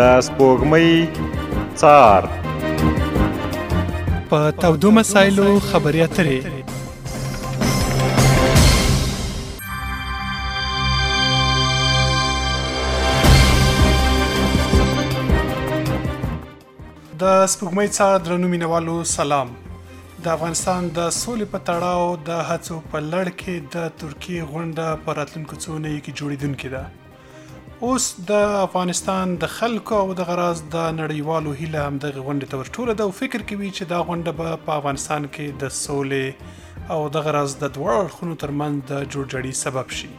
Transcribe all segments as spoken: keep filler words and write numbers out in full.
د سپوږمۍ څار په تودو مسایلو خبرې اترې د سپوږمۍ څار درنو مینوالو سلام. د افغانستان د سولې په تړاو د هڅو په لړ کې د ترکیې غونډه په راتلونکو څو اونیو کې جوړېدونکې ده. اوس د افغانستان د خلکو او د غراض د نړیوالو هیله همدغې غونډې ته ورټوله ده او فکر کوي چې دا غونډه به په افغانستان کې د سولې او د غراض د دواړو اړخونو ترمنځ د جوړجاړي سبب شي.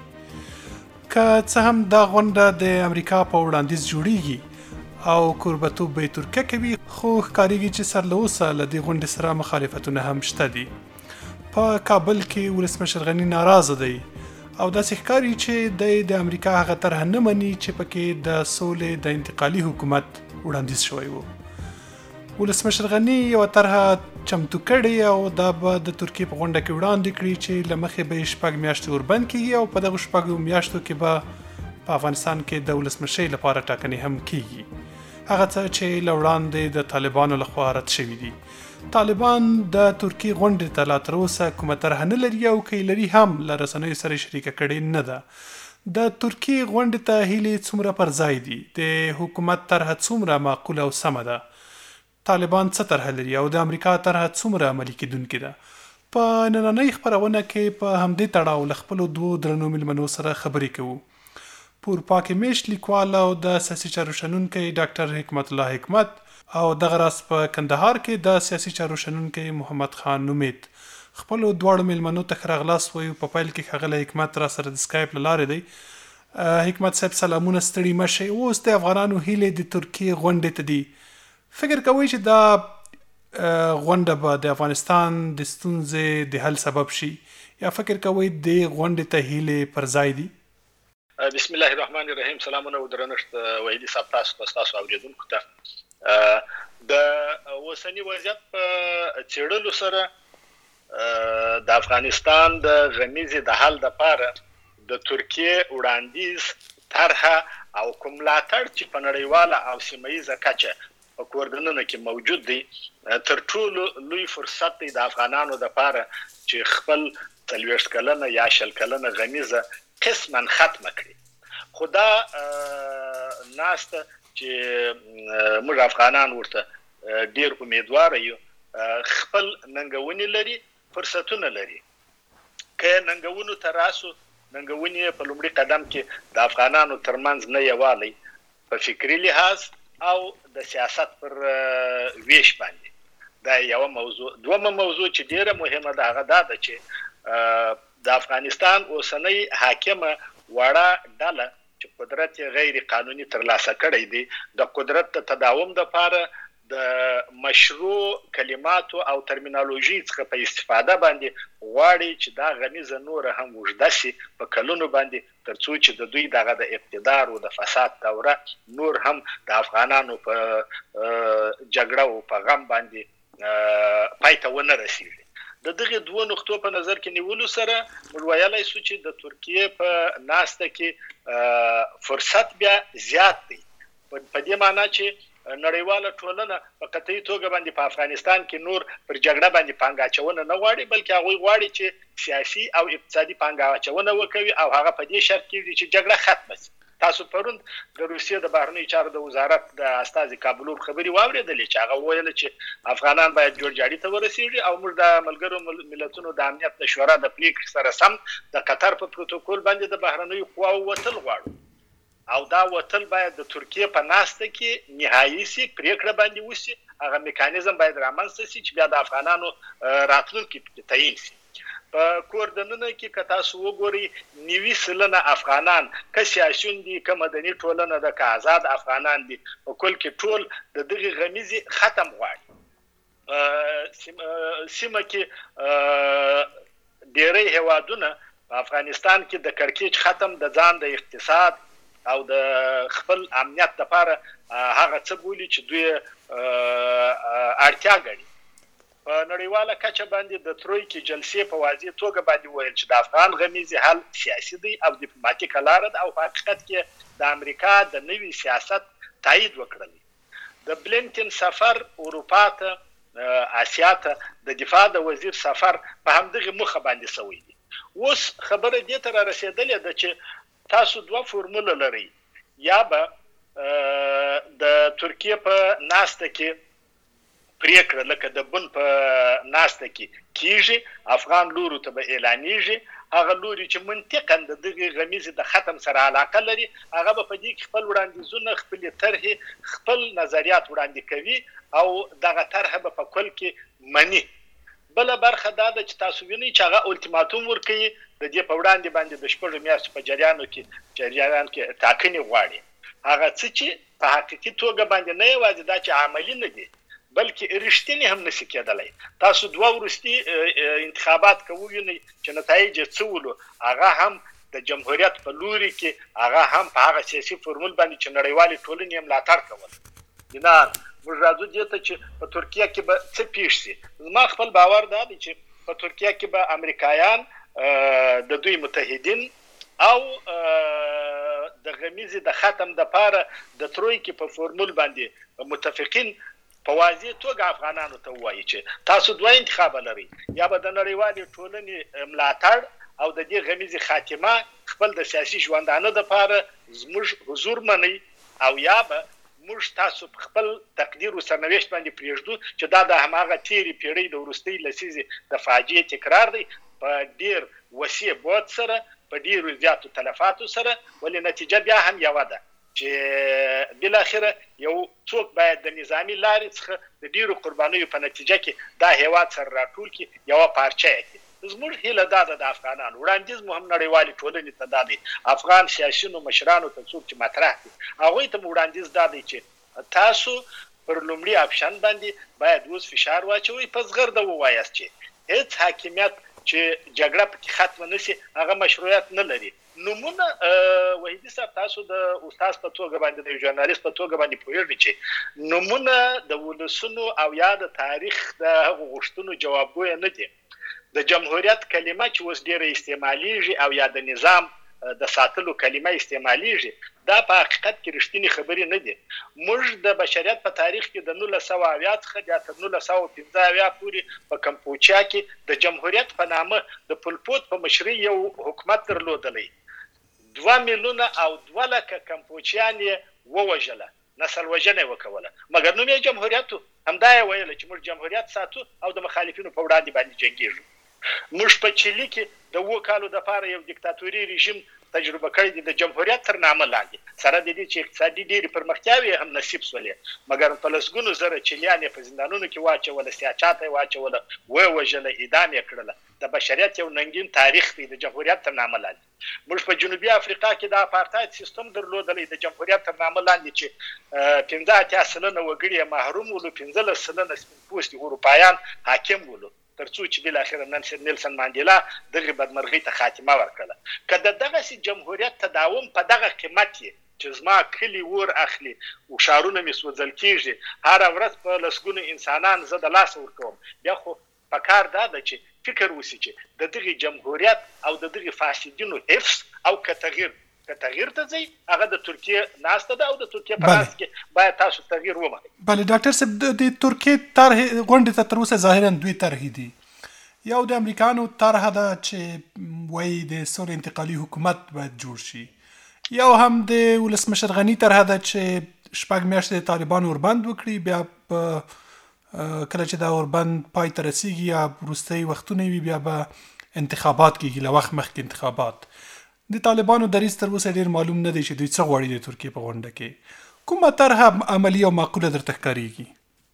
که څه هم دا غونډه د امریکا په وړاندیز جوړیږي او کوربتوب به ترکیه کوي، خو ښکارېږي چې سر له اوسه له دې غونډې سره مخالفتونه هم شته دي. په کابل کې ولسمشر غني ناراضه دی او داسې ښکاري چې دی د امریکا هغه طرحه نه مني چې پکې د سولې د انتقالي حکومت وړاندیز شوی و. ولسمشر غني یوه طرحه چمتو کړې او دا به د ترکیې په غونډه کې وړاندې کړي چې له مخې به یې شپږ میاشتې وربند کېږي او په دغو شپږو میاشتو کې به په افغانستان کې د ولسمشۍ لپاره ټاکنې هم کېږي، هغه څه چې له وړاندې د طالبانو لخوا رد شوي دي. طالبان د ترکیې غونډې ته لا تر اوسه کومه طرحه نه لري او که یې لري هم له رسنیو سره یې شریکه کړې نه ده. د ترکیې غونډې ته هیلې څومره پر ځای دي؟ د حکومت طرحه څومره معقوله او سمه ده؟ طالبان څه طرحه لري او د امریکا طرحه څومره عملي کېدونکې ده؟ په نننۍ خپرونه کې په همدې تړاو له خپلو دوو درنو مېلمنو سره خبرې کوو. پور پاکې میشت لیکوال او د سیاسي چارو شنونکی ډاکټر حکمت الله حکمت او دغه راز په کندهار کې د سیاسي چارو شنونکی محمد خان نومید. خپلو دواړو میلمنو ته ښه راغلاست وایو. په پیل کې ښاغلی حکمت را سره د سکایپ له لارې دی. حکمت صاحب سلامونه، ستړي مه شئ. اوس د افغانانو هیلې د ترکیې غونډې ته دي. فکر کوئ چې دا غونډه به د افغانستان د ستونزې د حل سبب شي یا فکر کوئ د غونډې ته هیلې پر ځای دي؟ بسم الله الرحمن الرحیم. سلامونه او درنښت وحیدي صاحب، تاسو ته ستاسو اورېدونکو ته. د اوسني وضعیت په څېړلو سره د افغانستان د غمیزې د حل دپاره د ترکیې وړاندیز، طرحه او کوم ملاتړ چې په نړیواله او سیمه ییزه کچه په کوردنونو کې موجود دی تر ټولو لوی فرصت دی د افغانانو دپاره چې خپل څلوېښت کلنه یا شل کلنه غمیزه قسما ختمه کړي. خو دا ناسته چې موږ افغانان ورته ډیر امیدواره یو، خپل ننګونې لري، فرصتونه لري. که ننګونو ته راسو، ننګونې په لومړي قدم کې د افغانانو ترمنځ نه یوالی په فکري لحاظ او د سیاست پر ویش باندې، دا یوه موضوع. دومه موضوع چې ډیره مهمه ده هغه دا ده چې د افغانستان اوسنۍ حاکمه وړه ډله چې قدرت غیر قانوني ترلاسه کړی دی، د قدرت د تداوم دپاره د مشروع کلماتو او ترمینالوژي څخه په استفاده باندې غواړي چې دا غمیزه نوره هم اوږده سي په کلونو باندې، تر څو چې د دوی دغه د اقتدار او د فساد دوره نور هم د افغانانو په جګړه او په غم باندې پای ته ونه رسېږي. د دغه دوه نقطو په نظر کې نیولو سره موږ ویلی سو چې د ترکیې په ناسته کې فرصت بیا زیات دی، په دې معنا چې نړیواله ټولنه په قطعي توګه باندې په افغانستان کې نور پر جګړه باندې پانګه اچونه نه غواړي، بلکې هغوی غواړي چې سیاسي او اقتصادي پانګه اچونه وکوي او هغه په دې شرط کې چې جګړه ختمه شي. تاسو پرون د روسیې د بهرنیو چارو د وزارت د استازي کابلوف خبرې واورېدلې چې هغه وویل چې افغانان باید جوړجاړي ته ورسېږي او موږ د ملګرو ملتونو د امنیت د شورا د پریکړې سره سم د قطر په پروتوکول باندې د بهرنیو قواو وتل غواړو او دا وتل باید د ترکیې په ناسته کې نهایي سي، پریکړه باندې وسي، هغه میکانیزم باید رامنځته سي چې بیا د افغانانو راتلونکي تعیین سي. په کوردنونو کې که تاسو وګورئ نوي سلنه افغانان که سیاسیون دي که مدني ټولنه ده که آزاد افغانان دي په کل کې ټول د دغې غمیزې ختم غواړي. سیمه کې ډېری هیوادونه په افغانستان کې د کړکېچ ختم، د ځان د اقتصاد او د خپل امنیت لپاره هغه څه بولي چې دوی اړتیا ګڼي. په نړیواله کچه باندې د ترویکې جلسې په واضح توګه باندې وویل چې د افغان غمیزې حل سیاسي دی او ډیپلوماتیکه لاره ده او په حقیقت کې د امریکا د نوي سیاست تایید وکړل. د بلینکن سفر اروپا ته آسیا ته د دفاع د وزیر سفر په همدغه مخه باندې سوی دی. اوس خبره دې ته را رسېدلې ده چې تاسو دوه فورموله لرئ، یا به د ترکیه په ناسته کې پریکړه لکه د بن په ناسته کې کیږي، افغان لورو ته به اعلانیږي، هغه لوري چې منطقاً د دغه غمیزې د ختم سره علاقه لري هغه به په دې کې خپل وړاندیزونه، خپلې طرحې، خپل نظریات وړاندې کوي او دغه طرحه به په کل کې مني. بله برخه دا ده چې تاسو وینئ چې هغه الټیماتوم ورکوي د دې په وړاندې باندې د شپږو میاشتو په جریانو کې جریان کې ټاکنې غواړي. هغه څه چې په حقیقي توګه باندې نه یوازې دا چې عملي نه دي بلکې رښتینی هم نشي کېدلی. تاسو دوه وروستي انتخابات که ووینئ چې نتایج یې څه ولو، هغه هم د جمهوریت په لوري کې هغه هم په هغه سیاسي فورمول باندې چې نړیوالې ټولنې یې ملاتړ کول. بنان موږ راځو دې ته چې په ترکیه کې به څه پیښ شي. زما خپل باور دا دی چې په ترکیه کې به امریکایان د دوی متحدین او د غمیزې د ختم دپاره د ترویکې په فورمول باندې متفقین په واضح توګه افغانانو ته ووایي چې تاسو دوه انتخابه لرئ، یا به د نړیوالې ټولنې ملاتړ او د دې غمیزې خاتمه خپل د سیاسي ژوندانه دپاره زموږ حضور منئ، او یا به موږ تاسو په خپل تقدیر و سرنوشت باندې پرېږدو چې دا د هماغه تېرې پیړۍ د وروستۍ لسیزې د فاجعې تکرار دی په ډېر وسیع بعد سره، په ډېرو زیاتو تلفاتو سره، ولې نتیجه بیا هم یوه ده چې بالاخره یو څوک باید د نظامي لارې څخه د ډېرو قربانیو په نتیجه کې دا هېواد سره راټول کړي، یوه پارچه یې کړي. زموږ هیله دا ده د افغانانو وړاندیز مو هم نړیوالې ټولنې ته دا دی، افغان سیاسیونو مشرانو ته څوک چې مطرح دي هغوی ته مو وړاندیز دا دی چې تاسو پر لومړي اپشن باندې باید اوس فشار واچوئ، په زغرده ووایاست چې هېڅ حاکمیت چې جګړه پکې ختمه نه شي هغه مشروعیت نه لري. نومونه وحیدي صاحب تاسو د استاد په توګه باندې د ژورنالیست په توګه باندې پوهېږئ چې نومونه د ولسونو او یا د تاریخ د هغو غوښتنو جوابګویه نه دي. د جمهوریت کلمه چې اوس ډېره استعمالیږي او یا د نظام د ساتلو کلمه استعمالیږي، دا په حقیقت کې رښتینې خبرې نه دي. موږ د بشریت په تاریخ کې د نولس سوه اویا څخه بیا تر نولس سوه پنځه اویا پورې په کمپوچیا کې د جمهوریت په نامه د پولپوت په مشرۍ یو حکومت درلودلی. دوه میلیونه او دوه لکه کمپوچیان یې ووژله، نسل وژنه یې وکوله، مګر نوم یې جمهوریت و. همدا یې ویله چې موږ جمهوریت ساتو او د مخالفینو په وړاندې باندې جنګېږو. موږ په چیلي کې د اوو کالو دپاره یو دیکتاتوري رژیم تجربه کړی دی د جمهوریت تر نامه لاندې، سره د دې چې اقتصادي ډېرې پرمختیاوې هم نصیب شولې، مګر په لسګونو زره چیلیان یې په زندانونو کې واچوله، سیاچاته یې واچوله، ویې وژله، اعدام یې کړله. د بشریت یو ننګین تاریخ دی د جمهوریت تر نامه لاندې. موږ په جنوبي افریقا کې د اپارتاید سیستم درلودلی د جمهوریت تر نامه لاندې چې پنځه اتیا سلنه وګړي یې محروم ولو، پنځلس سلنه سپین پوستي اروپایان حاکم ولو، تر څو چې بالاخره نیلسن مانډیلا دغه بدمرغۍ ته خاتمه ورکړله. که د دغسې جمهوریت تداوم په دغه قیمت یې چې زما کلي ور اخلي او ښارونه مې سوځل کېږي، هره ورځ په لسګونو انسانان زه د لاسه ورکوم، بیا خو په کار دا ده چې فکر وسي چې د دغې جمهوریت او د دغې فاسدینو حفظ او که تغییر که تغییر ته ځئ هغه د ترکیه ناسته ده او د ترکیه په ناسته کې باید تاسو تغییر ومنئ. بله ډاکټر صاحب، د ترکیې طرحې غونډې ته تر اوسه ظاهرا دوی طرحې دي. یو د امریکانو طرحه ده چې وایي د سولې انتقالي حکومت باید جوړ شي، یو هم د ولسمشر غني طرحه ده چې شپږ میاشتې د طالبانو وربند وکړي، بیا په کله چې دا اوربند پای ته رسیږي یا وروستۍ وختونه وي بیا به انتخابات کېږي، له وخت مخکې انتخابات. د طالبانو دریځ تر اوسه ډېر معلوم نه دی چې دوی څه غواړي د ترکیې په غونډه کې. کومه طرحه عملي او معقوله درته ښکارېږي؟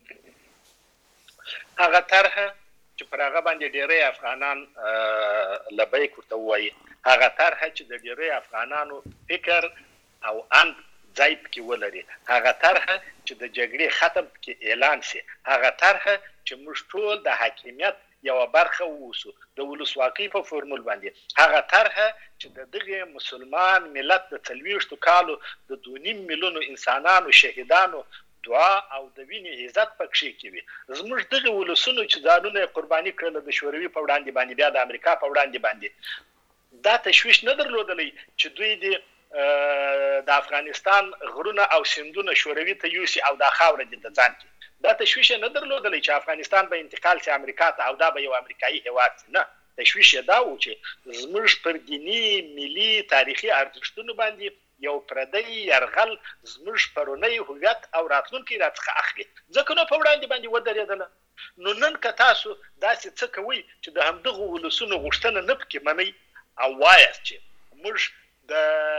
هغه طرحه چې پر هغه باندې ډېری افغانان لبیک ورته ووایي، هغه طرحه چې د ډېری افغانانو فکر او اند ځای پکې ولري، هغه طرحه چې د جګړې ختم پکې اعلان شي، هغه طرحه چې موږ ټول د حاکمیت یوه برخه واوسو د ولسواکۍ په فورمول باندې، هغه طرحه چې د دغې مسلمان ملت د څلوېښتو کالو د دوه نیم میلیونو انسانانو شهیدانو دعا او د وینې عزت پکښې کې وي. زموږ دغې ولسونو چې ځانونه یې قرباني کړله د شوروي په وړاندې باندې، بیا د امریکا په وړاندې باندې، دا تشویش نه درلودلی چې دوی د د افغانستان غرونه او سیندونه شوروي ته یوسي او دا خاوره دې د ځان کې دا تشویش نه درلودلی چې افغانستان به انتقال سي امریکا ته او دا به یو امریکایي هیواد نه. تشویش دا و چې زموږ پر دینی ملي تاریخي ارزښتونو باندې یو پردی يرغل زموږ پرونی هویت او راتلونکي راڅخه اخلي ځکه نو په وړاندې باندې ودرېدله. نو نن که تاسو داسې څه کوئ چې د همدغو ولسونو غوښتنه نه پکې منئ او وایاست چې موږ د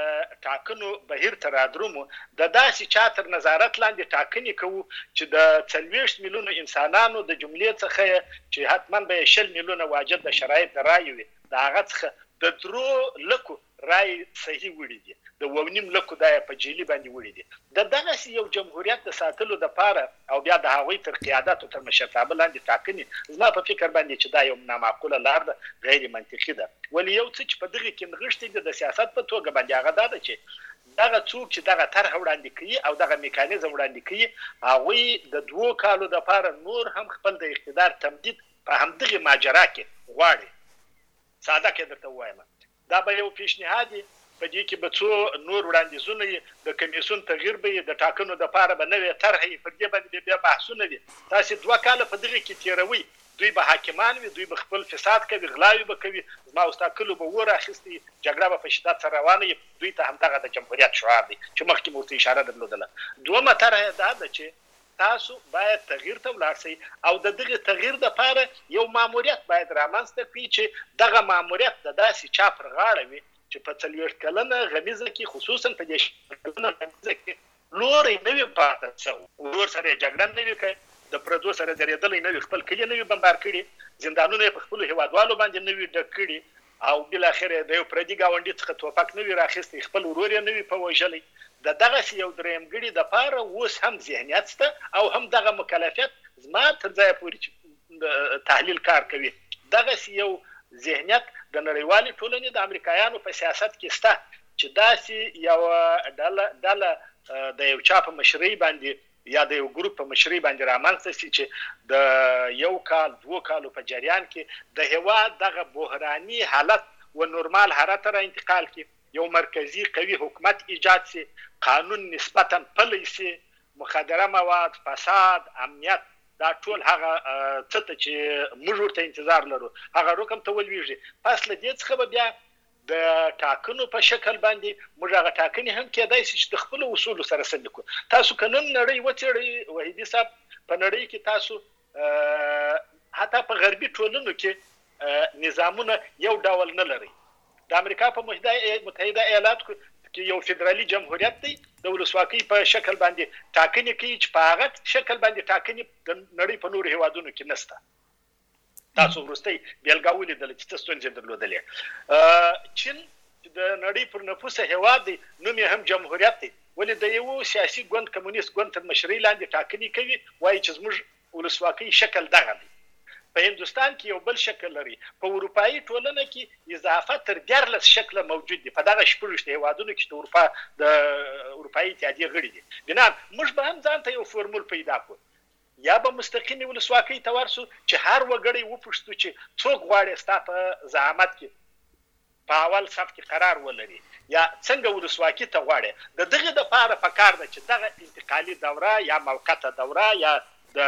ټاکنو بهیر ته رادرومو د داسې چا تر نظارت لاندې ټاکنې کوو چې د څلوېښت میلیونو انسانانو د جملې څخه چې حتما به شل میلیونه واجد د شرایط د رایې وي د هغه څخه د درو لکو رای صحیح وړي دي د اووه نیم لکو دا په جیلي باندې وړي دي د دغسې یو جمهوریت د ساتلو دپاره او بیا د هغوی تر قیادت او تر مشرتابه لاندې ټاکنې زما په فکر باندې چې دا یو نامعقوله لار ده غیر منطقي ده. ولې یو څه چې په دغې کې نغښتې دي د سیاست په توګه باندې هغه دا ده چې دغه څوک چې دغه طرحه وړاندې کوي او دغه میکانیزم وړاندې کوي هغوی د دوو کالو دپاره نور هم خپل د اقتدار تمدید په همدغې ماجرا کې غواړي. ساده کې درته ووایم دا به یو پیشنهاد وي په دې کې به څو نور وړاندیزونه وي د کمیسیون تغییر به وي د ټاکنو دپاره به نوې طرحه وي پر دې باندې بیا بحثونه وي. تاسې دوه کاله په دغې کې تېروئ دوی به حاکمان وي دوی به خپل فساد کوي غلاوې به کوي زما او ستا کلو به اور اخیستی جګړه به په شدت سره روانه وي دوی ته همدغه د جمهوریت شعار دی چې مخکې مو ورته اشاره درلودله. دومره طرحه دا ده چې تاسو باید تغییر ته ولاړ شئ او د دغه تغییر دپاره یو ماموریت باید رامنځته کړئ چې دغه ماموریت د داسې چا پر غاړه وي چې په څلوېښت کلنه غمیزه کې خصوصا په دې کلنه غمیزه کې لوری نه وي پاته شوی ورور سره یې جګړه نه وي کړې د پردو سره درېدلی نه وي خپل کلي نه وي بمبار کړي زندانونه یې په خپلو هېوادوالو باندې نه وي ډک کړي او بالاخره د یو پردي ګاونډي څخه توپک نه وي راخیستی خپل ورور یې نه وي په وژلی. د دغسې یو درېیمګړي دپاره اوس هم ذهنیت شته او هم دغه مکلفیت زما تر ځایه پورې چې تحلیل کار کوي دغسې یو ذهنیت د نړیوالې ټولنې د امریکایانو په سیاست کې شته چې داسې یوه ډله ډله د یو چا په مشرۍ باندې یا د یو ګروپ په مشرۍ باندې رامنځته شي چې د یو کال دوو کالو په جریان کې د هېواد دغه بحراني حالت و نورمال حالت را انتقال کړي یو مرکزی قوي حکومت ایجاد شي قانون نسبتا پلی شي مخدره مواد فساد امنیت دا ټول هغه څه ته چې موږ ورته انتظار لرو هغه رقم ته ولویږي. پس له دې څخه به بیا د ټاکنو په شکل باندې موږ هغه ټاکنې هم کېدای شي چې د خپلو اصولو سره سم کړو. تاسو که نن نړۍ وڅېړئ وحیدي صاحب په نړۍ کې تاسو حتی په غربي ټولنو کې نظامونه یو ډول نه لري. د امریکا په متحده ایالاتو کې یو فدرالي جمهوریت دی د ولسواکۍ په شکل باندې ټاکنې کوي چې په هغه شکل باندې ټاکنې د نړۍ په نورو هېوادونو کې نشته. تاسو وروستی بیلګه ولیدله چې څه ستونزې درلودلې. چین د نړۍ پر نفوسه هېواد دی نوم یې هم جمهوریت دی ولې د یو سیاسي ګوند کمونیست ګوند تر مشرۍ لاندې ټاکنې کوي وایي چې زموږ ولسواکۍ شکل دغه دی. په هندوستان کې یو بل شکل لري. په اروپایي ټولنه کې اضافه تر دیارلس شکله موجود دي په دغه شپږویشت هېوادونو کې چې د اروپا د اروپایي اتحادیې غړي دي. بنان موږ به هم ځان ته یو فورمول پیدا کړو یا به مستقیمې ولسواکۍ ته ورسو چې هر وګړی وپوښتو چې څوک غواړي ستا په زعامت کې په اول صف کې قرار ولري یا څنګه ولسواکي ته غواړي. د دغې دپاره پکار ده چې دغه انتقالي دوره یا موقته دوره یا د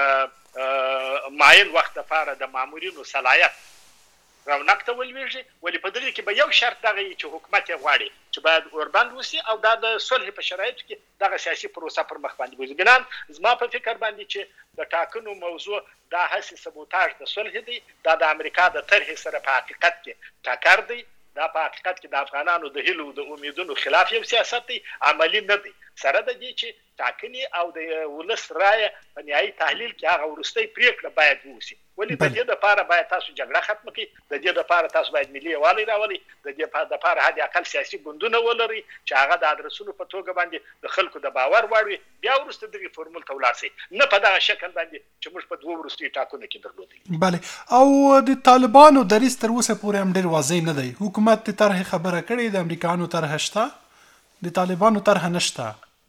معین وخت لپاره د مامورینو صلاحیت رونق ته ولویږي. ولې په دغې کې به یو شرط دغه وي چې حکومت یې غواړي چې باید اوربند وسي او دا د صلح په شرایطو کې دغه سیاسي پروسه پر مخ باندې بوځي. بنان زما په فکر باندې چې د ټاکنو موضوع دا هسې سبوتاژ د صلح دی دا د امریکا د طرحې سره په حقیقت کې ټکر دی دا په حقیقت کې د افغانانو د هیلو د امیدونو خلاف یو سیاست دی عملي نه دی. سره د دې چې ټاکنې او د ولس رایه په نهایي تحلیل کې هغه وروستۍ پرېکړه باید ووسي. ولې د دې دپاره باید تاسو جګړه ختمه کړئ د دې دپاره تاسو باید ملي یووالی راولئ د دې دپاره حد اقل سیاسي ګوندونه ولرئ چې هغه د ادرسونو په توګه باندې د خلکو د باور وړ وي بیا وروسته دغې فورمول ته ولاړ شئ نه په دغه شکل باندې چې موږ په دوو وروستیو ټاکنو کې درلودلي. بله او د طالبانو دریځ تر اوسه پورې هم ډېر واضح نه دی. حکومت د طرحې خبره کړې د امریکایانو طرحه شته د طالبانو طرحه نشته.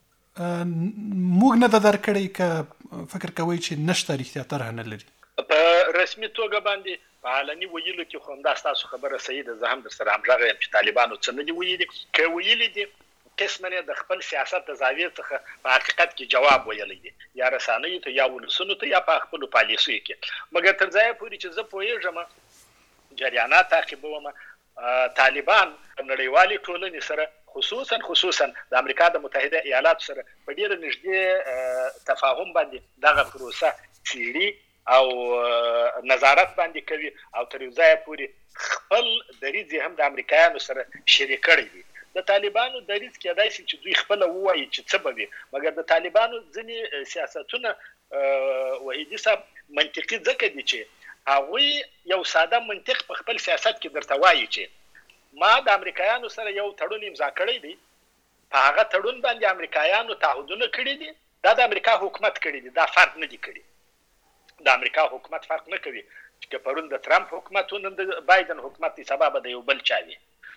موږ نه ده درکړی که فکر کوئ چې نشته رښتیا طرحه نه لري په رسمي توګه باندې په علني ویلو کې خو همدا ستاسو خبره صحیح ده. زه هم در سره همغږی یم چې طالبانو څه نه دي ویلي. که ویلي دي قسمه د خپل سیاست د زاویې څخه په حقیقت کې جواب ویلی دی یا رسانیو ته یا ولسونو ته یا په خپل پالیسیو کې مګر تر ځایه پورې چې زه پوهیږم جریانات تعقیبوم طالبان نړیوالې ټولنې سره خصوصا خصوصا د امریکا د متحده ایالاتو سره په ډیره نږدې تفاهم باندې دغه پروسه څیړي او نظارت باندې کوي او تر یو ځایه پورې خپل دریځ هم د امریکایانو سره شریک کړی دی د طالبانو دریځ کېدای شي چې دوی خپل ووایي چې څه به وي مګر د طالبانو ځینې سیاستونه وحیدي صاحب منطقي ځکه دي چې هغوی یو ساده منطق په خپل سیاست کې درته وایي چې ما د امریکایانو سره یو تړون امضا کړی دی په هغه تړون باندې امریکایانو تعهدونه کړي دي دا د امریکا حکومت کړي دي دا فرق نه دي کړي د امریکا حکومت فرق نه کوي چې پرون د ترامپ حکومت او نن د بایدن حکومت دی سبب د یو بل چا وي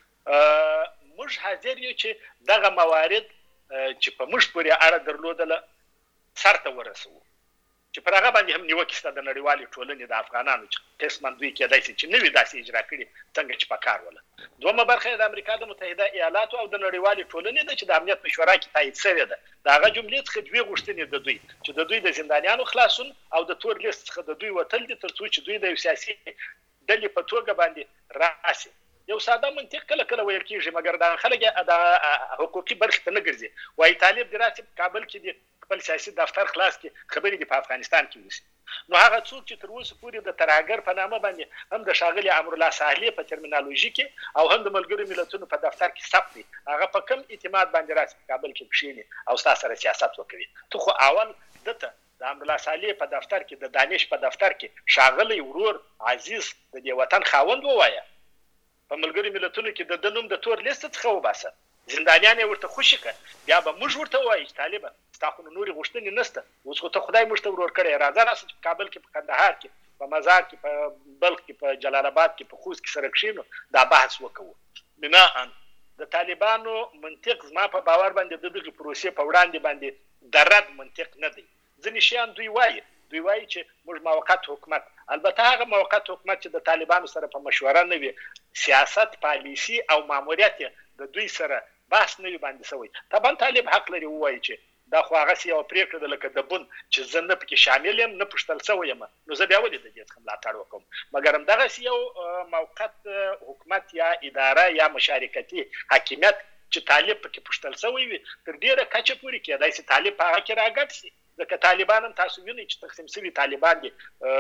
موږ حاضر یو چې دغه موارد چې په موږ پورې اړه درلودله سرته ورسوو چې پر هغه باندې هم نیوکې شته د نړیوالې ټولنې د افغانانو چې قسما دوی کېدای شي چې نوي داسې اجرا کړي څنګه چې په کار وله دویمه برخه د امریکا د متحده ایالاتو او د نړیوالې ټولنې ده چې د امنیت مشوره کې تایید شوې ده د هغه جملې څخه دوی غوښتنې د دوی چې د دوی د زندانیانو خلاصون او د تور لیست څخه د دوی وتل دي تر څو چې دوی د یو سیاسي ډلې په توګه باندې راشي یو ساده منطق کله کله ویل کېږي مګر دا خلک د حقوقي برخې ته نه ګرځي وایي طالب دی راسي په کابل کې دی خپل سیاسي دفتر خلاص کې خبرې دي په افغانستان کې وشي نو هغه څوک چې تر اوسه پورې د ترهګر په نامه باندې هم د ښاغلي امرالله ساحلي په ترمینالوژي کې او هم د ملګرو ملتونو په دفتر کې ثبت دي هغه په کوم اعتماد باندې راسي په کابل کې کښېني او ستا سره سیاست وکوي ته خو اول دته د امرالله ساحلي په دفتر کې د دانش په دفتر کې ښاغلی ورور عزیز د دې وطن خاوند ووایه په ملګرو ملتونو کې د د نوم د تور لیست څخه وباسه زندانیان یې ورته خوشي کړه بیا به موږ ورته ووایو چې طالبه ستا خو نورې غوښتنې نشته اوس خو ته خدای موږ ته ورور کړی راځه راسه چې په کابل کې په کندهار کې په مزار کې په بلخ کې په جلال آباد کې په خوست کې سره کښېنو دا بحث وکړو بناء د طالبانو منطق زما په باور باندې د دغې پروسې په وړاندې باندې د رد منطق نه دی ځینې شیان دوی وایي دوی وایي چې موږ موقت حکومت البته هغه موقت حکومت چې د طالبانو سره په مشوره نه وي سیاست پالیسي او ماموریت د دوی سره بحث نه وي باندې شوی طبعا طالب حق لري ووایي چې دا خو هغه یو پریکړه ده لکه د بن چې زه نه پکې شامل یم نه پوښتل شوی یم نو زه بیا ولې د دې څخه ملاتړ وکړم مګر همدغسې یو موقت حکومت یا اداره یا مشارکتي حاکمیت چې طالب پکې پوښتل شوی وي تر ډېره کچه پورې کېدای شي طالب په هغه کې راګډ شي ځکه طالبان هم تاسو وینئ چې تقسیم شوي طالبان دي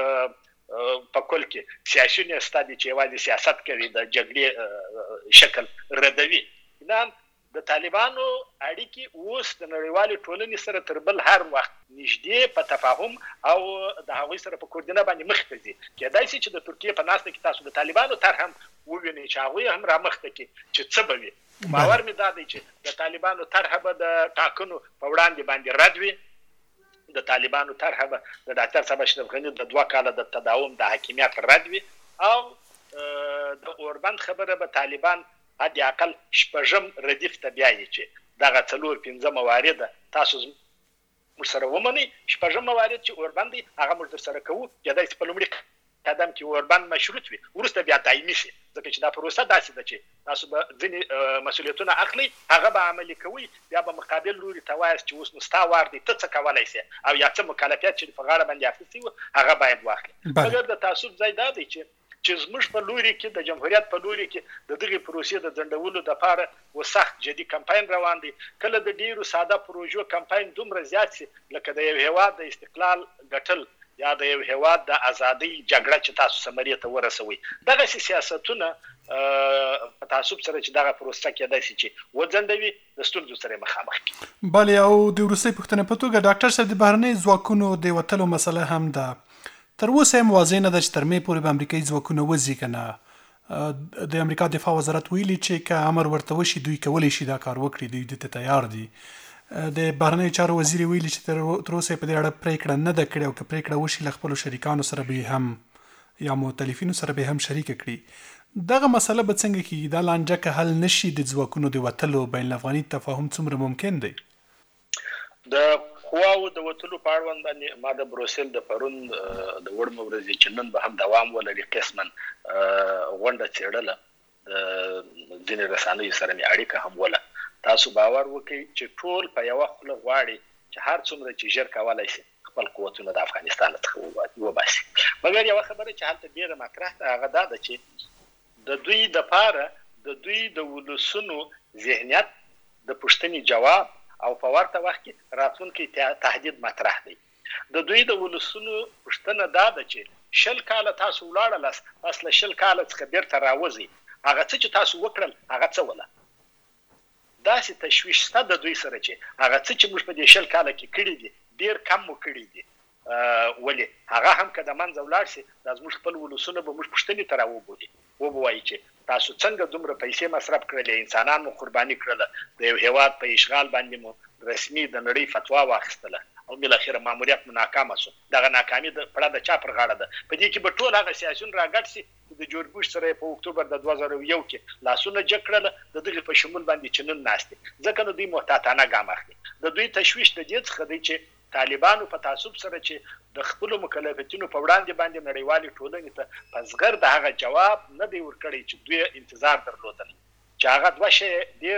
په کل کې سیاسي نسته دي چې یوازې سیاست کوي د جګړې شکل ردوي نن د طالبانو اړیکې اوس د نړیوالې ټولنې سره تر بل هر وخت نږدې په تفاهم او د هغوی سره په کوردینه باندې مخته ځي کېدای شي چې د ترکیې په ناسته کې تاسو د طالبانو طرح هم ووینئ چې هغوی هم رامخته کړي چې څه به وي باور مې دا دی چې د طالبانو طرح به د ټاکنو په وړاندې باندې رد وي د طالبانو طرح به د ډاکټر صاحب اشرف غني د دوه کاله د تداوم د حاکمیت رد وي او د اوربند خبره به طالبان حد اقل شپږم ردیف ته بیایي چې دغه څلور پنځه موارد تاسو موږ سره ومنئ شپږم موارد چې اوربند دی هغه موږ درسره کوو کېدای شي په لومړي قدم کې اوربند مشروط وي وروسته بیا دایمي شي ځکه چې دا پروسه داسې ده چې تاسو به ځینې مسؤلیتونه اخلئ هغه به عملي کوئ بیا به مقابل لوري ته وایاست چې اوس نو ستا وار دی ته څه کولی سې او یا څه مکلفیت چې په غاړه باندې اخیستی وو هغه باید واخلي مګر د تعصب ځای دا دی چې چې زموږ په لوري کې د جمهوریت په لوري کې د دغې پروسې د ځنډولو دپاره و سخت جدي کمپاین روان دی کله د ډېرو ساده پروژو کمپاین دومره زیات شي لکه د یو هېواد د استقلال ګټل یا د یو هېواد د ازادۍ جګړه چې تاسو ثمرې ته ورسوئ دغسې سیاستونه په تعصب سره چې دغه پروسه کېدای شي چې وځنډوي د ستونزو سره مخامخ کړي بلې او د وروستۍ پوښتنې په توګه ډاکټر صاحب د بهرنیو ځواکونو د وتلو مسله هم ده تر اوسه هم واضح نه ده چې تر مې پورې به امریکایي ځواکونه وځي که نه د امریکا دفاع وزارت ویلي چې که امر ورته وشي دوی کولی شي دا کار وکړي دوی دې ته تیار دي د بهرنیو چارو وزیر ویلي چې تر اوسه په دې اړه پریکړه نه ده کړې او که پریکړه وشي له خپلو شریکانو سره به هم یا مؤتلفینو سره به هم شریکه کړي دغه مسله به څنګه کېږي دا لانجه که حل نشي د ځواکونو د وتلو بین الافغاني تفاهم څومره ممکن دی د قواو د وتلو په اړوند باندې ما د بروسل د پرون د وړمه ورځې چې نن به هم دوام ولري قسما غونډه څېړله ځینې رسنیو سره مې اړیکه هم وله تاسو باور وکړئ چې ټول په یو خپل غواړي چې هر څومره چې ژر کولای شي خپل قوتونه د افغانستان څخه وباسي. مګر یو خبره چې هلته ډیره مطرح ده هغه دا ده چې د دوی د پاره د دوی د ولسونو ذهنیت د پوښتنې جواب او په ورته وخت کې راتلونکي تهدید مطرح دی. د دوی د ولسونو پوښتنه دا ده چې شل کاله تاسو ولاړلاست، پس له شل کاله څخه بیرته راوځئ، هغه څه چې تاسو وکړل هغه څه وله؟ داسې تشویش شته د دوی سره چې هغه څه چې موږ په دې شل کاله کې کړي دي ډېر کم مو کړي دي. ولې هغه هم که د منځه ولاړ شي دا زموږ خپل ولسونه به موږ پوښتنې ته راوبولي، وبوایي چې تاسو څنګه دومره پیسې مصرف کړلې، انسانان مو قرباني کړله، د یو هیواد په اشغال باندې مو رسمي د نړۍ فتوا واخیستله او بالاخره ماموریت مو ناکامه شو. دغه ناکامي د پړه د چا پر غاړه ده؟ په دې کې به ټول هغه سیاسیون راګډ شي چې د جورج بوش سره په اکتوبر د دوه زره یو کې لاسونه جګ کړل، د دغې په شمول باندې چې نن ناست دي. ځکه نو دوی محتاطانه ګام اخلي. د دوی تشویش د دې څخه دی چې طالبانو په تعصب سره چې د خپلو مکلفیتونو په وړاندې باندې نړیوالې ټولنې ته په زغر د هغه جواب نه دی ورکړی چې دوی انتظار درلودل، چې هغه دوه شی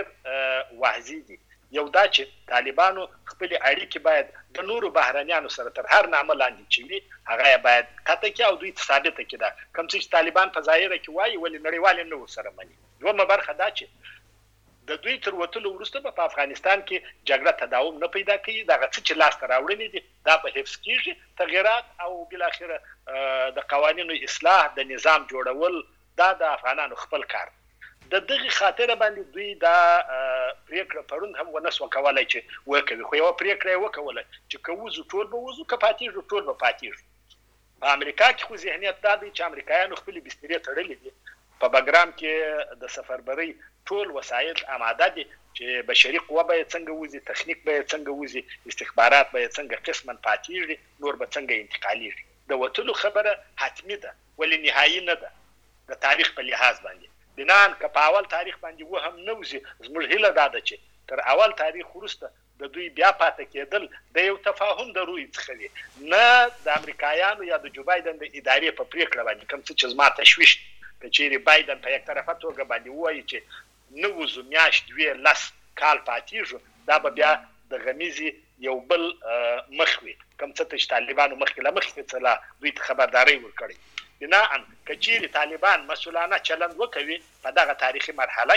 ډېر واضح دي. یو دا چې طالبانو خپلې اړیکې باید د نورو بهرنیانو سره تر هر نامه لاندې چې وي هغه یې باید قطع کړي او دوی ته ثابته کړي دا کوم څه چې طالبان په ظاهره کې وایي ولې نړیوال یې نه ورسره مني. دویمه برخه دا چې د دوی تر وتلو وروسته په افغانستان کې جګړه تداوم نه پیدا کوي، دغه څه چې لاسته راوړنې دي دا به حفظ کیږي، تغیرات او بالاخره د قوانینو اصلاح د نظام جوړول دا د افغانانو خپل کار. د دغه خاطر باندې دوی دا پریکړه پرون هم ونه سو کولای چې وکوي، خو یو پریکړه یې وکوله چې کوزو ټول به وزو که پاتېږو ټول به پاتېږو. په امریکا کې خو ذهنیت دا دی چې امریکایانو خپلې بسترې تړلې دي، په بګرام کې د سفربرۍ ټول وسایل آماده دي چې بشري قوه به یې څنګه وځي، تخنیک به یې څنګه وځي، استخبارات به یې څنګه قسما پاتېږي، نور به څنګه انتقالېږي. د وتلو خبره حتمي ده ولې نهایي نه ده د تاریخ په لحاظ باندې. بنان که په اول تاریخ باندې و هم نه وځي، زموږ هیله دا ده چې تر اول تاریخ وروسته د دوی بیا پاتې کېدل د یو تفاهم د روی څخه وي، نه د امریکایانو یا د جو بایدن د ادارې په پریکړه باندې کوم څه چې زما تشویش که چیرې بایدن په یک طرفه توګه باندې ووایي چې نه وځو میاشت دوې لس کال پاتېږو، دا به بیا د غمیزې یو بل مخ وي، کوم څه ته چې طالبانو مخکې له مخکې څه لا دوی ته خبرداری ورکړې. بناءً که چیرې طالبان مسؤلانه چلند وکوي په دغه تاریخي مرحله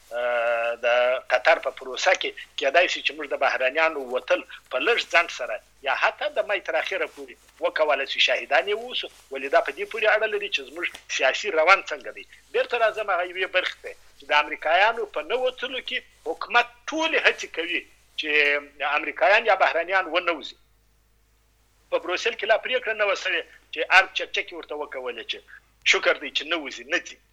کې د قطر په پروسه کې کېدای شي چې موږ د بهرنیانو وتل په لږ ځنډ سره یا حتی د مای تر اخره پورې وکولای شي شاهدان یې واوسو، ولې دا په دې پورې اړه لري چې زموږ سیاسي روان څنګه دی. بیرته راځم هغه یوې برخې ته چې د امریکایانو په نه وتلو کې حکومت ټولې هڅې کوي چې امریکایان یا بهرنیان ونه وځي. په بروسل کې لا پریکړه نه وسوي چې ارګ چکچکې ورته وکولې چې شکر دی چې نه وځي نه ځي.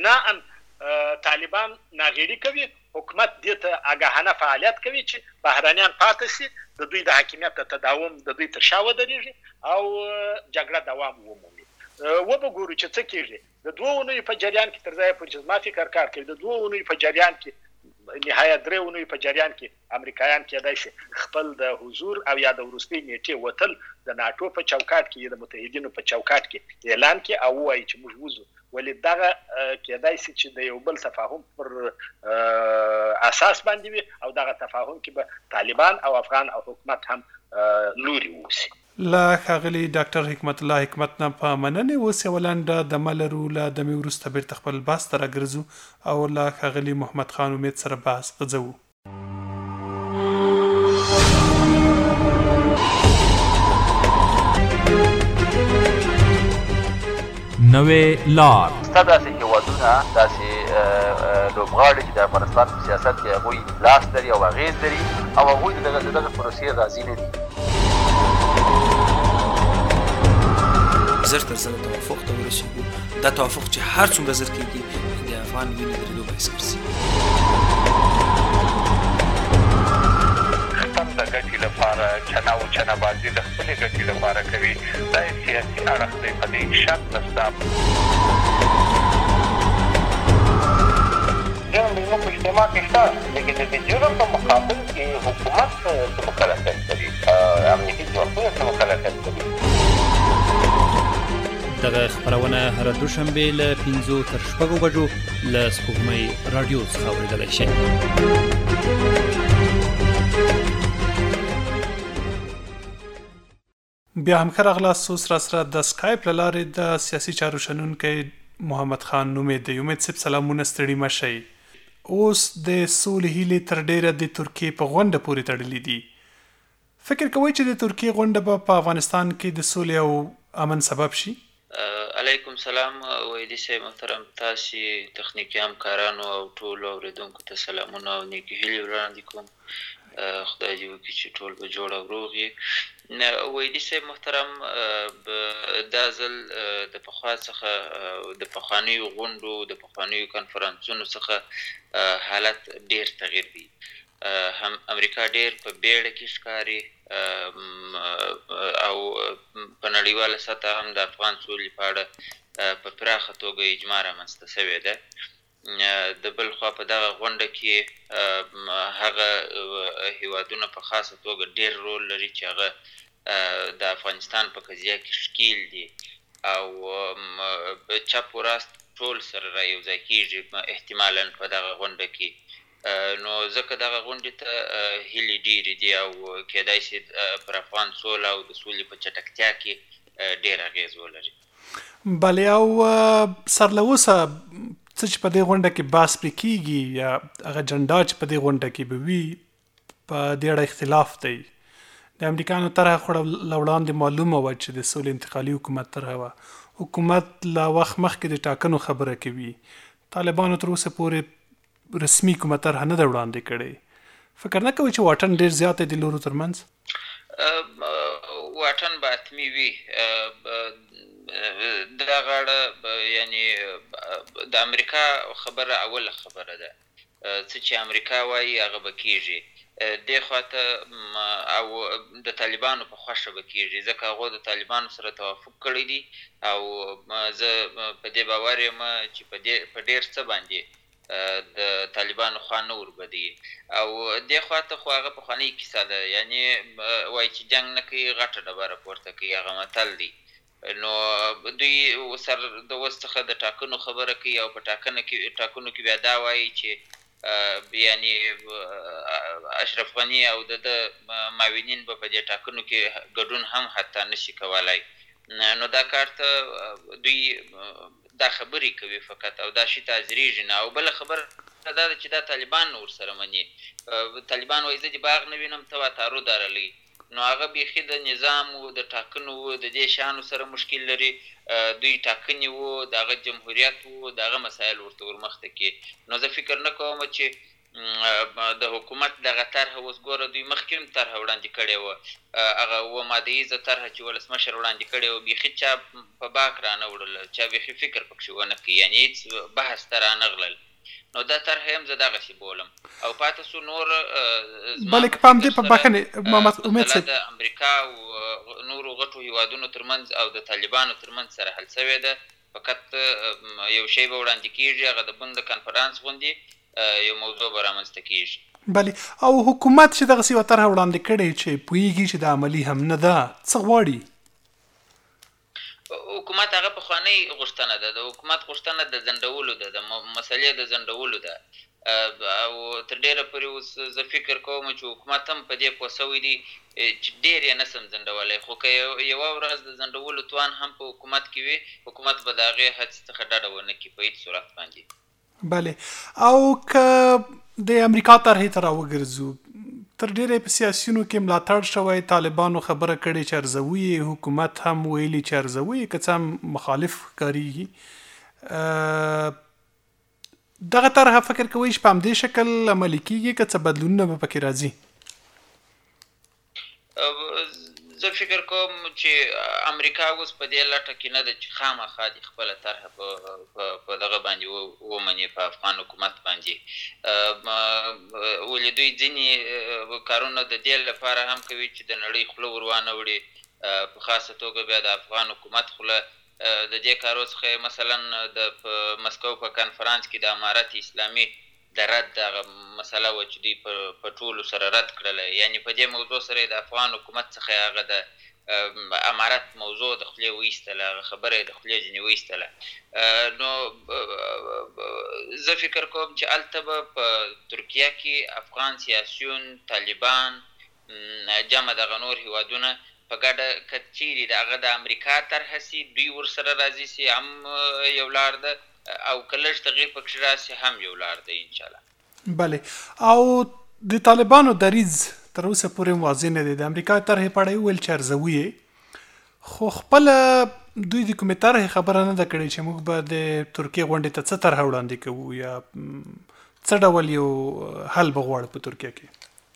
بناءً طالبان ناغېړي کوي، حکومت دې ته آګاهانه فعالیت کوي چې بهرنیان پاتې شي، د دوی د حاکمیت د تداوم د دوی تر شا ودرېږي او جګړه دوام ومومي. وبګورو چې څه کېږي. د دوه اونیو په جریان کې تر ځایه پورې چې زما فکر کار کوي، د دوه اونیو په جریان کې نهایت درې اونیو په جریان کې امریکایان کېدای شي خپل د حضور او یا د وروستۍ نیټې وتل د ناټو په چوکاټ کې یا د متحدینو په چوکاټ کې اعلان کې او وایي چې موږ وځو، ولې دغه کېدای شي چې د یو بل تفاهم پر اساس باندې وي او دغه تفاهم کې به طالبان او افغان او حکومت هم لوري ووسي. لا ښاغلي ډاکټر حکمت الله حکمت نه په مننې اوسې ولنډه د ملرو له دمې وروسته بیرته خپل بحث ته راګرځو او له ښاغلي محمد خان امید سره بحث غځوو. نوې لار ستا داسې هېوادونه داسې لوبغاړي چې د افغانستان په سیاست کې هغوی لاس لري او اغېز لري او هغوی د دغه پروسې راضي نه دي. زر تر زر توافق ته ورسېږو، دا توافق چې هر څومره زر کېږي د افغان وینې درېدو باعث ګرځي. خپل د ګټې لپاره چنه او چنه بازي د خپلې ګټې لپاره کوي، دا یې سیاسي اړخ دی، په دې شک نشته. جرم زموږ په اجتماع کې شته، لیکن د جرم په مقابل کې حکومت څه مکلفیت لري، امنیتي ځواکونه څه مکلفیت لري. دغه خپرونه هر دوشنبه له پنځو تر شپږو بجو له سپوږمۍ رادیو څخه اورېدلی شئ. بیا هم ښه راغلاست. اوس را سره د سکایپ له لارې د سیاسي چارو شنونکی محمد خان امید دی. امید صاحب سلامونه، ستړي مه شئ. اوس د سولې هیلې تر ډیره د ترکیې په غونډه پورې تړلې دي. فکر کوئ چې د ترکیې غونډه به په افغانستان کې د سولې او امن سبب شي؟ علیکم سلام ویدي صاحب محترم، تاسې تخنیکي همکارانو او ټولو اورېدونکو ته سلامونه او نیکې هیلې وړاندې کوم. خدای دې وکړي چې ټول به جوړ او روغ وي. ویدي صاحب محترم، دا ځل د پخوا څخه د پخوانیو غونډو د پخوانیو کنفرانسونو څخه حالت ډېر تغییر دی. هم امریکا ډېر په بیړه کې ښکاري او په نړیواله سطحه هم د افغان سولې په اړه په پراخه توګه اجماع رامنځته شوې ده. د بل خوا په دغه غونډه کې هغه هیوادونه په خاصه توګه ډېر رول لري چې هغه د افغانستان په قضیه کې ښکیل دي او چپ و راست ټول سره را یوځای کېږي احتمالاً په دغه غونډه کې. نو ځکه دغه غونډې ته هیلې ډېرې دي او کیدای شي پر افغان سوله او د سولې په چټکتیا کې ډېر اغېز ولري. بلې او سرلوسه څه چې په دې غونډه کې بحث پرې کېږي یا هغه جنډا چې په دې غونډه کې به وي په دې اړه اختلاف دی. د امریکایانو طرحه خو له وړاندې معلومه وه چې د سولې انتقالي حکومت طرحه وه. حکومت له وخت مخکې د ټاکنو خبره کوي. طالبانو تر اوسه پورې رسمي کومه طرحه نه ده وړاندې کړې. فکر نه کوئ چې واټن ډېر زیات دی د لورو ترمنځ؟ واټن به حتمي وي. دغه اړه یعنې د امریکا خبره اوله خبره ده. څه چې امریکا وایي هغه به کېږي. دې خواته او د طالبانو په خوښه به کېږي ځکه هغوی د طالبانو سره توافق کړی دي او زه په دې باور یم چې په ډېر څه باندې د طالبانو خوا نه وربدي. او دې خواته خو هغه پخوانۍ کیسه ده، یعنې وایي چې جنګ نه کوي غټه ډبره پورته کوي، هغه متل دی. نو دوی سر د اوس څخه د ټاکنو خبره کوي او په ټاکنو کې بیا دا وایي چې یعنې اشرف غني او د ده معاونین به په دې ټاکنو کې ګډون هم حتی نشي کولی. نو دا کار ته دوی دا خبرې کوي فقط او دا شي تعذیریږي نه. او بله خبره دا ده چې دا طالبان ورسره مني. طالبان وایي زه دې باغ نه وینم ته واتارو دارلی. نو هغه بیخي د نظام و د ټاکنو و د دې شیانو سره مشکل لري. دوی ټاکنې و د هغه جمهوریت و د هغه مسایل ورته ورمخته کړي. نو زه فکر نه کوم چې د حکومت دغه طرحه اوس ګوره دوی مخکې هم طرحه وړاندې کړې وه، هغه اووه ماده ییزه طرحه چې ولسمشر وړاندې کړې وه بیخي چا په باک رانه وړله، چا بیخي فکر پکښې ونه کوي، یعنې هېڅ بحث ته رانغلل. نو دا طرحه هم زه دغسې بولم او پاته سو نور بلې که په همدې په بخښنې محمد امید صاحب د امریکا او نورو غټو هیوادونو ترمنځ او د طالبانو ترمنځ سره حل شوې ده. فقط یو شی به وړاندې کېږي، هغه د بند کنفرانس غوندې یو موضوع به رامنځته کېږي. بلې او حکومت چې دغسې یوه طرحه وړاندې کړې چې پوهېږي چې د عملي هم نه ده، څه غواړي؟ حکومت هغه پخوانۍ غوښتنه ده، د حکومت غوښتنه د ځنډولو ده، د مسلې د ځنډولو ده. او تر ډېره پورې اوس زه فکر کوم چې حکومت هم په دې پوه شوی دی چې ډېر یې نشم ځنډولی، خو که یوه ورځ د ځنډولو توان هم په حکومت کې وي، حکومت به د هغې هڅې څخه ډډه ونه کړي په هېڅ صورت باندې. بله او که د امریکا طرحې ته راوګرځو، تر ډېره په سیاسیونو کې ملاتړ شوی، طالبانو خبره کړې چې ارزوي، حکومت هم ویلي چې ارزوي، که څه هم مخالف ښکارېږي. دغه طرحه فکر کوئ چې په همدې شکل عملي کېږي که څه بدلونونه به پکې راځي؟ زه فکر کوم چې امریکا اوس په دې لټه کې نه ده چې خامخا دې خپله طرحه په دغه باندې ومني، په افغان حکومت باندې. ولې دوی ځینې کارونه د دې لپاره هم کوي چې د نړۍ خوله ور وانه وړي، په خاصه توګه بیا د افغان حکومت خوله د دې کارو څخه مثلا د مسکو په کنفرانس کې د امارت اسلامي د رد دغه مسله وه چې دوی په ټولو سره رد کړله. یعنې په دې موضوع سره د افغان حکومت څخه هغه د امارت موضوع د خولې وایستله، هغه خبره یې د خولې ځینې وایستله. نو زه فکر کوم چې هلته به په ترکیه کې افغان سیاسیون، طالبان، جمع دغه نور هیوادونه په ګډه که چیرې د هغه د امریکا طرحه سي، دوی ورسره راځي سي هم یو لار ده، او که لږ تغییر پکښې راسي هم یو لار ده انشاءالله. بله. او د طالبانو دریځ تر اوسه پورې واضح نه دی. د امریکا طرحې په اړه یې وویل چې ارزوي یې، خو خپله دوی د کومې طرحې خبره نه ده کړې چې موږ به د ترکیې غونډې ته څه طرحه وړاندې کوو یا څه ډول یو حل به غواړو په ترکیه کې.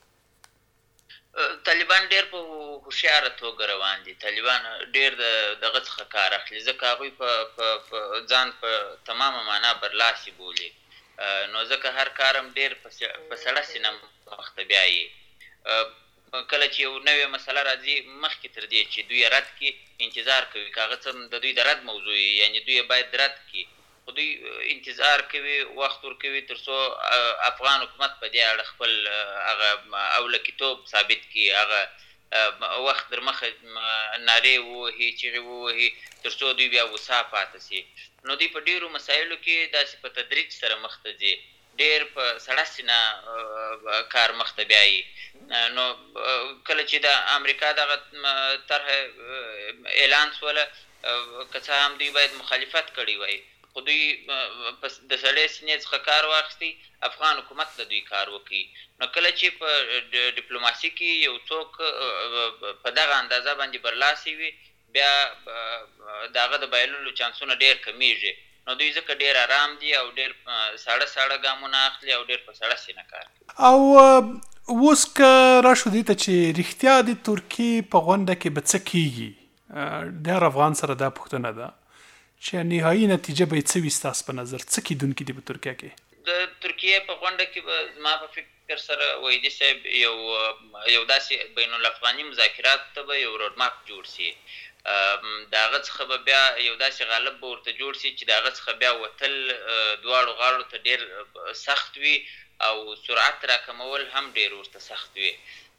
طالبان ډېر په هوښیاره توګه روان دي. طالبان ډېر د دغه څخه کار اخلي، ځکه هغوی په ځان په تمامه معنا برلاسي بولي. نو ځکه هر کارم ډېر په سړه سینه مخته بیایي. کله چې یو نوې مسله راځي مخکې تر دې چې دوی رد کړي انتظار کوي، که هغه څه د دوی د رد موضوع وي، یعنې دوی باید رد کړي، خو دوی انتظار کوي، وخت ورکوي تر څو افغان حکومت په دې اړه خپل هغه اولکیتوب ثابت کړي، هغه وخت در مخه نارې ووهي، چیغې ووهي، تر څو دوی بیا وسا پاته سي. نو دوی په ډېرو مسایلو کې داسې په تدریج سره مخته ځي، ډېر په سړه سینه کار مخته بیایي. نو کله چې د امریکا دغه طرحه اعلان شوله، که څه هم دوی باید مخالفت کړی وای، خو دوی د سړې سینې څخه کار واخیستی، افغان حکومت له دوی کار وکړي. نو کله چې په ډیپلوماسي کې یو څوک په دغه اندازه باندې برلاسي وي، بیا د هغه د بایللو چانسونه ډېر کمیږي. نو دوی ځکه ډېر آرام دي او ډېر ساړه ساړه ګامونه اخلي او ډېر په سړه سینه کار کوي. او اوس که راشو دې ته چې رښتیا د ترکیې په غونډه کې به څه کېږي، د هر افغان سره دا پوښتنه ده چې نهایي نتیجه به یې څه وي ستاسو په نظر، څه کېدونکي دي په ترکیه کې؟ د ترکیې په غونډه کې به زما په فکر سره وحیدي صاحب یو یو داسې بین الافغاني مذاکراتو ته به یو روډماپ جوړ سي. د هغه څخه به بیا یو داسې غالب به ورته جوړ سي چې د هغه څخه بیا وتل دواړو غاړو ته ډېر سخت وي او سرعت راکمول هم ډېر ورته سخت وي.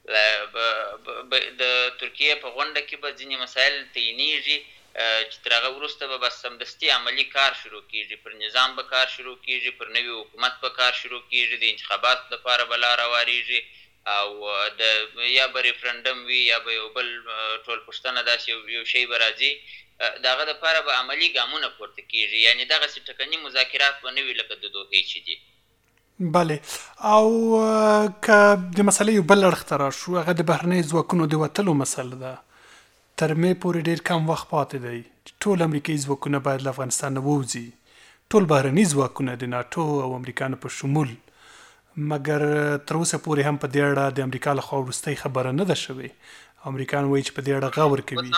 د ترکیې په غونډه کې به ځینې مسایل تعینېږي چې تر هغه وروسته به بس سمدستي عملي کار شروع کېږي، پر نظام به کار شروع کېږي، پر نوي حکومت به کار شروع کېږي، د انتخاباتو لپاره به لاره وارېږي او د یا به ریفرنډم وي یا به یو بل ټولپوښتنه داسې یو شی به راځي، د هغه دپاره به عملي ګامونه پورته کېږي. یعنې دغسې ټکني مذاکرات به نه وي لکه د دوحې چې دي. بله. او که د مسلې یو بل اړخ ته راشو، هغه د بهرنیو ځواکونو د وتلو مسله ده. تر مې پورې ډېر کم وخت پاتې دی، ټول امریکایي ځواکونه باید له افغانستان نه ووځي، ټول بهرني ځواکونه د ناټو او امریکا نه په شمول. مګر تر اوسه پورې هم په دې اړه د امریکا لخوا وروستۍ خبره نه ده شوې. امریکایان وایي چې په دې اړه غور کوي.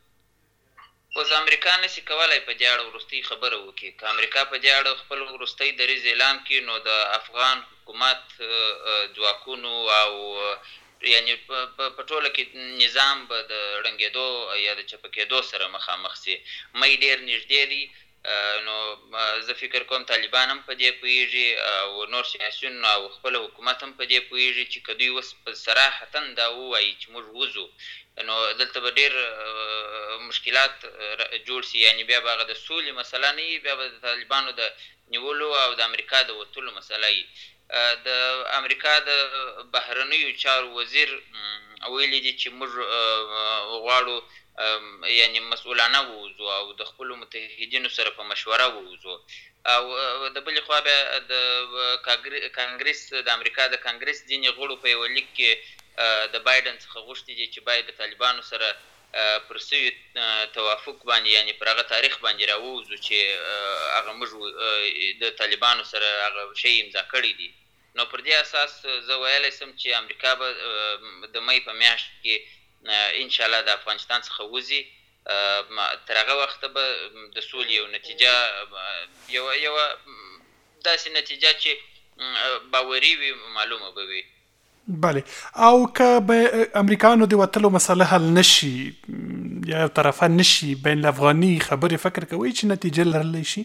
اوس امریکا نشي کولی په دې اړه وروستۍ خبره وکړي. که امریکا په دې اړه خپل وروستۍ دریځ اعلان کړي، نو د افغان حکومت ځواکونو او یعنې په ټوله کې نظام به د ړنګېدو یا د چپه کېدو سره مخامخ سي. مۍ ډېر نږدې دی. نو زه فکر کوم طالبان هم په دې پوهېږي او نور سیاسیون او خپل حکومت هم په دې پوهېږي چې که دوی اوس په صراحتا دا ووایي چې موږ وځو، نو دلته به ډېر مشکلات جوړ سي. یعنې بیا به هغه د سولې مسله نه وي، بیا به د طالبانو د نیولو او د امریکا د وتلو مسله وي. د امریکا د بهرنیو چارو وزیر ویلي دي چې موږ غواړو یعنې مسؤلانه ووځو او د خپلو متحدینو سره په مشوره ووځو. او د بلې خوا بیا د کانګرس د امریکا د کانګرس ځینې غړو په یوه لیک کې د بایډن څخه غوښتي دي چې باید د طالبانو سره پر سوي توافق باندې، یعنې پر هغه تاریخ باندې راووځو چې هغه موږ د طالبانو سره هغه شی امضا کړی دي. نو پر دې اساس زه ویلی سم چې امریکا به د مۍ په میاشت کې انشاءالله د افغانستان څخه وځي. تر هغه وخته به د سولې یو نتیجه یوه یوه داسې نتیجه چې باوري وي معلومه به وي. بله. او که به امریکایانو د وتلو مسله حل نشي یا یو طرفه نشي، بین الافغاني خبرې فکر کوئ چې نتیجه لرلی شي؟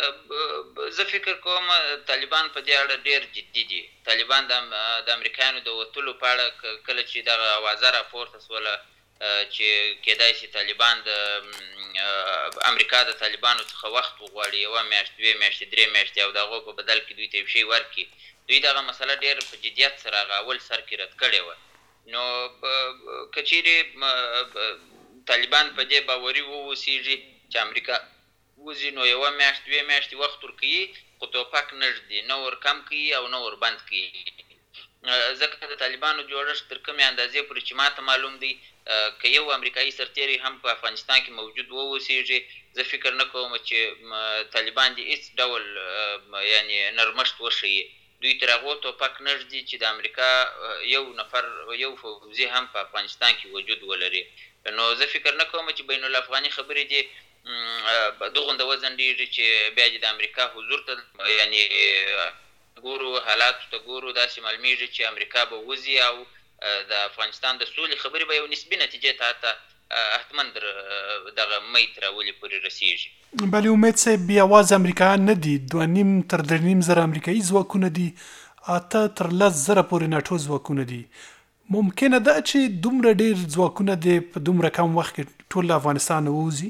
زه فکر کوم طالبان په دې اړه ډېر جدي دي. طالبان د امریکایانو د وتلو په اړه کله چې دغه اوازه راپورته سوله چې کېدای شي طالبان د امریکا د طالبانو څخه وخت وغواړي یوه میاشت دوې میاشتې درې میاشتې او د هغو په بدل کې دوی ته یو شی ورکړي. دوی دغه مسله ډېر په جدیت سره هغه اول سر کې رد کړې وه. نو که چیرې طالبان په دې باوري واوسېږي چې امریکا وځي نو یوه میاشت دوې میاشتې وخت ورکوي خو توپک نه ږدي، نه ور کم کوي او نه ور بند کوي. ځکه د طالبانو جوړښت تر کومې اندازې پورې چې ما ته معلوم دی که یو امریکایي سرتیری هم په افغانستان کې موجود واوسېږي زه فکر نه کوم چې طالبان دې هېڅ ډول یعنې نرمښت وښیي. دوی تر هغو توپک نه ږدي چې د امریکا یو نفر یو فوزي هم په افغانستان کې وجود ولري. نو زه فکر نه کوم چې بین الافغاني خبرې دې دغونده وځنډېږي چې بیا دې د امریکا حضور ته یعنې ګورو حالاتو ته ګورو داسې معلومیږي چې امریکا به وځي او د افغانستان د سولې خبرې به یو نسبي نتیجې ته حتی حتما در دغه مۍ تر اولې پورې رسېږي. بلې امید صاحب یوازې امریکایان نه دي، دوه نیم تر درې نیم زره امریکایي ځواکونه دي، اته تر لس زره پورې ناټو ځواکونه دي. ممکنه ده چې دومره ډېر ځواکونه دې په دومره کم وخت کې ټول له افغانستانه ووځي؟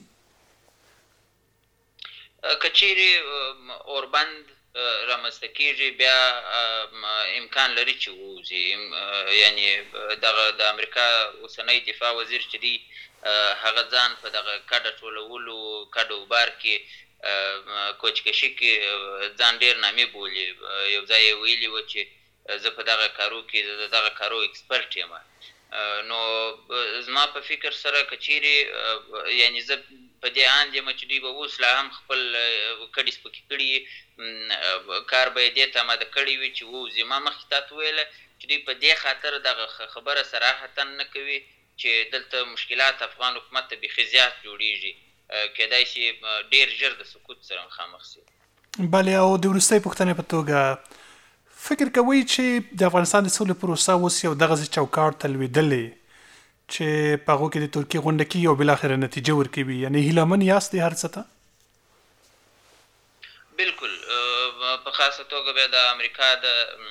که چیرې اوربند رامنځته کېږي بیا امکان لري چې ووځي. یعنې دغه د امریکا اوسنی دفاع وزیر چې دی هغه ځان په دغه کډه ټولولو کډه وبار کې کوچکشي کې ځان ډېر نامي بولي. یو ځای یې ویلي وه چې زه په دغه کارو کې د دغه کارو اکسپرټ یم. نو زما په فکر سره که چیرې یعنې زه په دې اند یم چې دوی به اوس لا هم خپل کډې سپکې کړي کار به یې دې ته اماده کړی وي چې ووځي. ما مخکې تا ته ویله چې دوی په دې خاطر دغه خبره صراحتا نه کوي چې دلته مشکلات افغان حکومت ته بیخي زیات جوړېږي، کېدای شي ډېر ژر د سقوط سره مخامخ شي. بلې او د وروستۍ پوښتنې په توګه فکر کوئ چې د افغانستان د سولې پروسه اوس یو دغسې چوکاټ ته لوېدلې چې په هغو کې د ترکیې غونډه کېږي او بالاخره نتیجه ورکوي؟ یعنې هیله من یاست د هر څه ته؟ بلکل په خاصه توګه بیا د امریکا د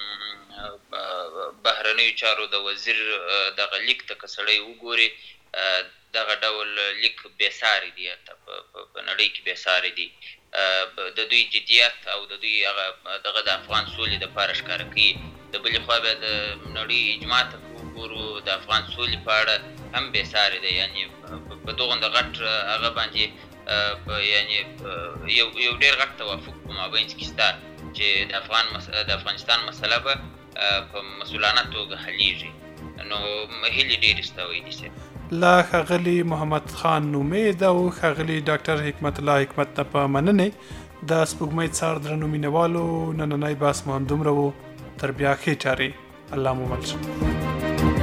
بهرنیو چارو د وزیر دغه لیک ته که سړی وګوري دغه ډول لیک بېساري دی، په نړۍ کې بېساري دی. د دوی جدیت او د دوی هغه دغه د افغان سولې دپاره ښکاره کوي. د بلې خوا بیا د نړۍ اجماع ته وګورو د افغان سولې په اړه هم بېساري دی. یعنې په دغونده غټ هغه باندې یعنې یو یو ډېر غټ توافق په مابینځ کې شته چې د افغان د افغانستان مسله به په مسؤلانه توګه حلیږي. نو هیلې ډېرې شته ویدي صاحب. له ښاغلي محمد خان امید او ښاغلي ډاکټر حکمت الله حکمت ته په مننې. د سپوږمۍ څار درنو مینوالو نننی بحث مو همدومره و. تر بیا ښې چارې. الله مو مل شه.